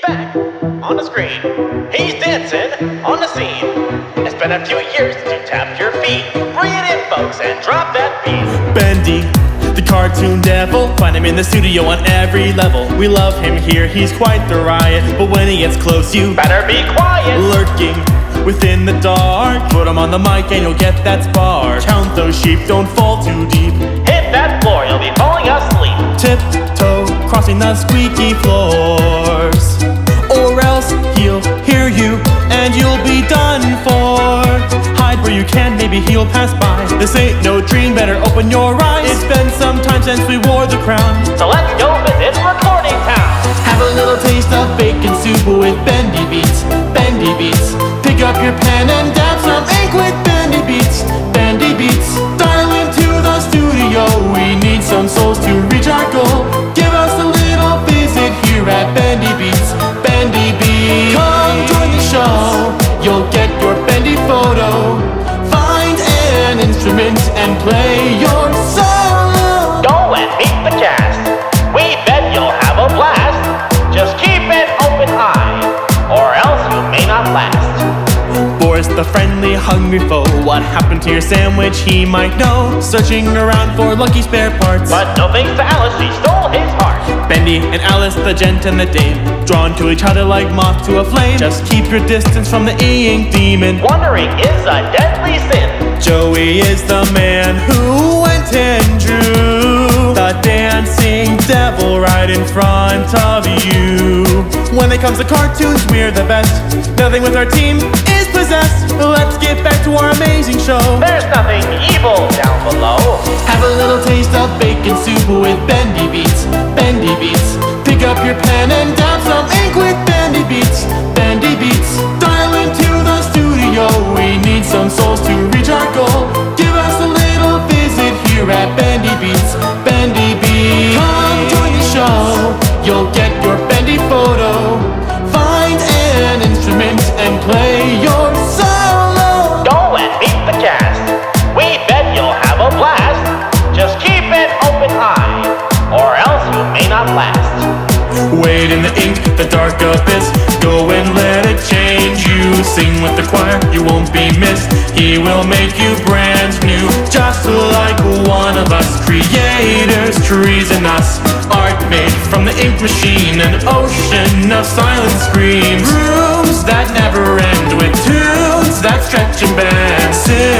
back on the screen. He's dancing on the scene. It's been a few years since you tapped your feet. Bring it in, folks, and drop that beat. Bendy, the cartoon devil. Find him in the studio on every level. We love him here, he's quite the riot. But when he gets close, you better be quiet. Lurking within the dark. Put him on the mic and you'll get that spark. Count those sheep, don't fall too deep. Hit that floor, you'll be falling asleep. Tiptoe, crossing the squeaky floors. Or else he'll hear you and you'll be done for. Hide where you can, maybe he'll pass by. This ain't no dream, better open your eyes. It's been some time since we wore the crown, so let's go visit Recording Town. Have a little taste of bacon soup with Bendy Beats. Bendy Beats. Pick up your pen and dab some ink with Bendy Beats. Bendy Beats. Dial into the studio. We need some souls to reach our goal. Give us a little visit here at Bendy Beats. Bendy Beats. Come join the show. You'll get your Bendy photo. Find an instrument and play your solo. Go and meet the cast. We bet you'll have a blast. Just keep an open eye, or else you may not last. Boris, the friendly, hungry foe. What happened to your sandwich? He might know. Searching around for lucky spare parts. But no thanks to Alice, she stole his heart. Bendy and Alice, the gent and the dame, drawn to each other like moth to a flame. Just keep your distance from the e-ink demon. Wandering is a deadly sin. Joey is the man who went and drew the dancing devil right in front of you. When it comes to cartoons, we're the best. Nothing with our team is possessed. Let's get back to our amazing show. There's nothing evil down below. Have a little taste of bacon soup with Bendy Beats. Bendy Beats. Pick up your pen and dab some ink with Bendy Beats. Bendy Beats. Dial into the studio. We need some souls to reach our goal. Give us a little visit here at Bendy Beats. Bendy Beats. Come join the show. You'll get your Bendy photo. Find an instrument and play your solo. Go and meet the cast. We bet you'll have a blast. Just keep an open eye, or else you may not last. Wade in the ink, the dark abyss. Go and let it change you. Sing with the choir, you won't be missed. He will make you brand new, just like one of us. Creators, trees and us. Art made from the ink machine. An ocean of silent screams. Rooms that never end with tunes that stretch and bend.